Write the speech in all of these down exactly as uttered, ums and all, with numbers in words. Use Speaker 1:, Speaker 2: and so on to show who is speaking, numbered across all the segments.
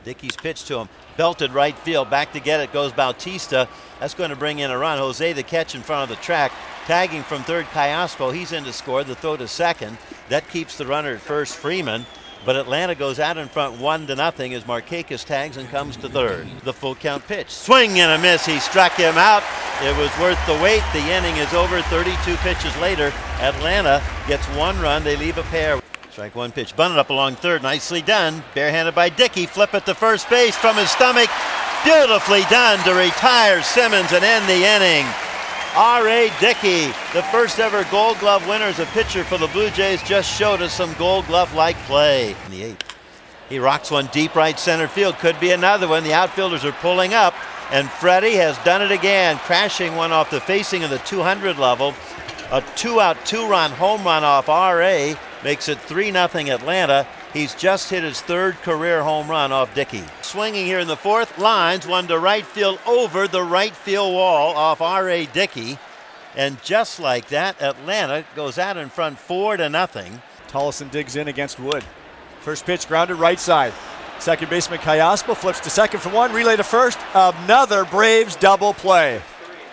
Speaker 1: Dickey's pitch to him, belted right field, back to get it goes Bautista. That's going to bring in a run. Jose the catch in front of the track, tagging from third Callaspo. He's in to score. The throw to second. That keeps the runner at first, Freeman. But Atlanta goes out in front one to nothing as Markakis tags and comes to third. The full count pitch. Swing and a miss. He struck him out. It was worth the wait. The inning is over. thirty-two pitches later, Atlanta gets one run. They leave a pair. Strike one pitch. Bunted up along third. Nicely done. Barehanded by Dickey. Flip it to first base from his stomach. Beautifully done to retire Simmons and end the inning. R A. Dickey, the first ever Gold Glove winner as a pitcher for the Blue Jays, just showed us some Gold Glove-like play. In the eighth, he rocks one deep right center field. Could be another one. The outfielders are pulling up, and Freddie has done it again, crashing one off the facing of the two hundred level. A two-out, two-run home run off R A makes it three nothing Atlanta. He's just hit his third career home run off Dickey. Swinging here in the fourth, lines one to right field over the right field wall off R A. Dickey. And just like that, Atlanta goes out in front four to nothing.
Speaker 2: Tollefson digs in against Wood. First pitch grounded right side. Second baseman Callaspo flips to second for one, relay to first. Another Braves double play.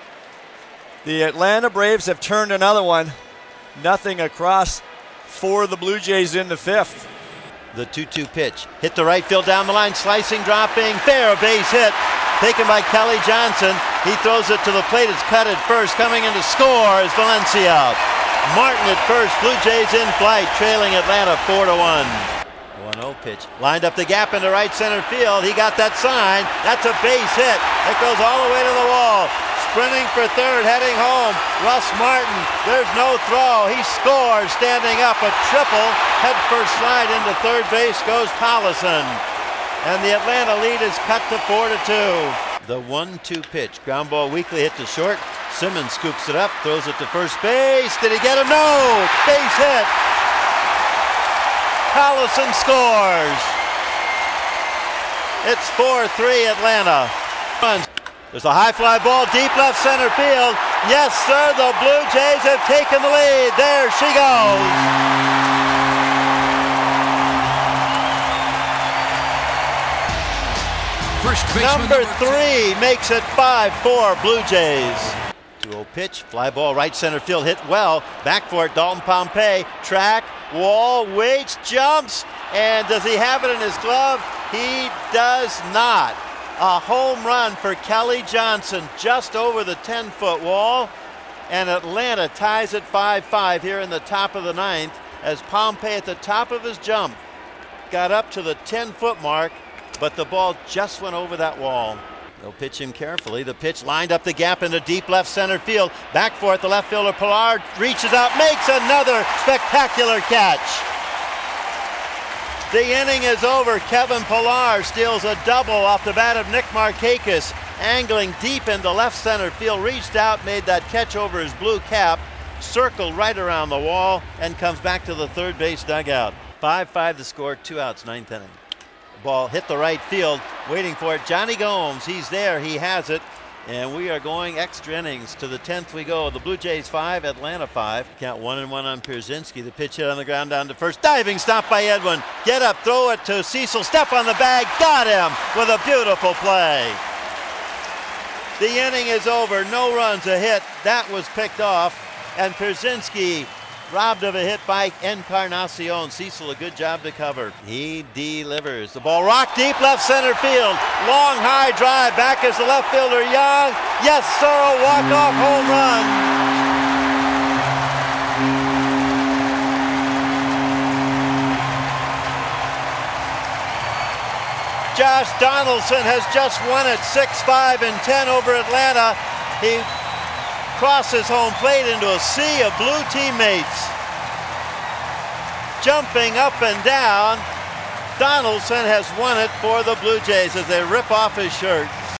Speaker 2: The Atlanta Braves have turned another one. Nothing across for the Blue Jays in the fifth.
Speaker 1: The two two pitch. Hit the right field down the line. Slicing, dropping. Fair base hit. Taken by Kelly Johnson. He throws it to the plate. It's cut at first. Coming in to score is Valencia. Martin at first. Blue Jays in flight. Trailing Atlanta four to one. one oh pitch. Lined up the gap into right center field. He got that sign. That's a base hit. It goes all the way to the wall. Sprinting for third, heading home, Russ Martin. There's no throw. He scores, standing up, a triple. Head first slide into third base goes Tollefson. And the Atlanta lead is cut to four to two. The one two pitch. Ground ball weakly hit to short. Simmons scoops it up, throws it to first base. Did he get him? No! Base hit. Tollefson scores. It's four three Atlanta. There's a high fly ball deep left center field. Yes, sir, the Blue Jays have taken the lead. There she goes.
Speaker 3: First baseman
Speaker 1: number, number three two. Makes it five four Blue Jays. two oh pitch, fly ball right center field, hit well. Back for it, Dalton Pompey. Track, wall, waits, jumps. And does he have it in his glove? He does not. A home run for Kelly Johnson just over the ten-foot wall. And Atlanta ties at five five here in the top of the ninth as Pompey at the top of his jump got up to the ten-foot mark, but the ball just went over that wall. They'll pitch him carefully. The pitch lined up the gap into deep left center field. Back for it, the left fielder Pilar reaches out, makes another spectacular catch. The inning is over. Kevin Pilar steals a double off the bat of Nick Markakis, angling deep into left center field, reached out, made that catch over his blue cap, circled right around the wall, and comes back to the third base dugout. five five to score, two outs, ninth inning. Ball hit the right field, waiting for it. Johnny Gomes, he's there, he has it. And we are going extra innings. To the tenth we go. The Blue Jays five, Atlanta five. Count one and one on Pierzynski. The pitch hit on the ground down to first. Diving stop by Edwin. Get up, throw it to Cecil. Step on the bag. Got him with a beautiful play. The inning is over. No runs, a hit. That was picked off. And Pierzynski robbed of a hit by Encarnacion. Cecil, a good job to cover. He delivers. The ball rocked deep left center field. Long high drive. Back is the left fielder, Young. Yes, sir, a walk-off home run. Josh Donaldson has just won it six five and ten over Atlanta. He crosses home plate into a sea of blue teammates. Jumping up and down, Donaldson has won it for the Blue Jays as they rip off his shirt.